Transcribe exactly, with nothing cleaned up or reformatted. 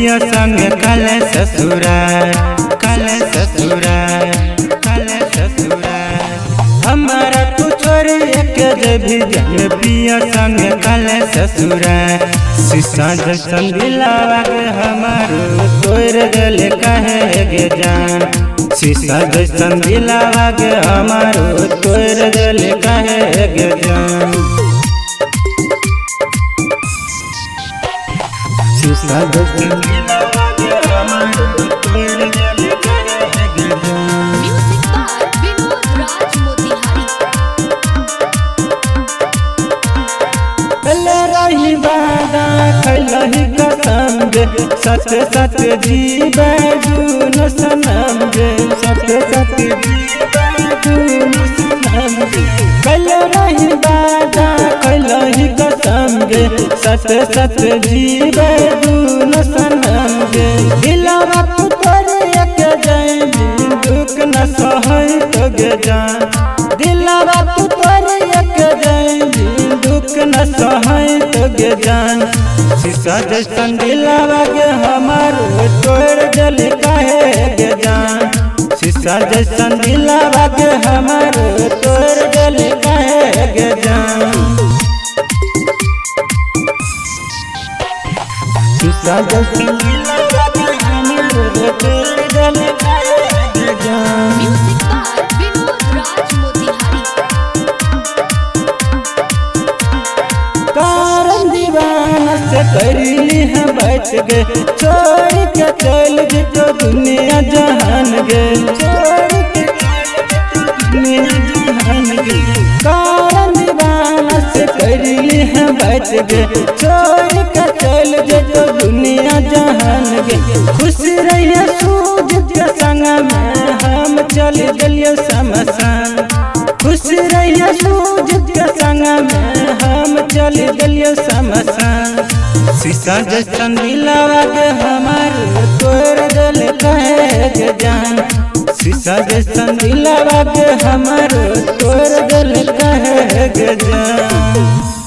पिया संग कल ससुराल कल ससुराल कल ससुराल हमारा तू छोड़ के भी जन पिया संग कल ससुराल शीशा जैसन दिलावा के हमारो तोड़ दिल कहे गे जान शीशा जैसन दिलावा के हमारो तोड़ दिल कहे गे जान शीशा जैसन दिलावा के हमारो तोड़ दिल कहे गे जान। Music by Vinod Raj Motihari. ले रही वादा खैलही कसम गे सच सच जीवे जून सनम गे सच सच जीवे जून सनम गे कल रही वादा खैलही कसम गे सच सच जीवे जून सनम गे दिलवा तू तोरे एक जाई दुख न सहई तो गे जान दिलवा तू तोरे एक जाई दुख न सहई तो गे जान शीशा जैसन दिलावा के हमारो तोड़ दिल कहे गे जान शीशा जैसन दिलावा के हमारो तोड़ दिल कहे गे जान शीशा जैसन दिलावा के हमारो तोड़ दिल कहे गे जान। Music by Vinod Raj Motihari. कारण दीवाना से करीली है बैठ गे छोड़ के चल गे तो दुनिया जहान गे छोड़ के दुनिया जहान गे कारण दीवाना से करीली है बैठ गे छोड़ के चल गे तो दुनिया जहान गे खुश रहिए सूझ के संग में हम चल गलियो शमशान खुश रहिए सूझ के संग में हम चल गलियो शमशान शीशा जैसन दिलावा के हमारो तोड़ दिल कहे गे जान शीशा जैसन दिलावा के हमारो तोड़ दिल कहे गे जान।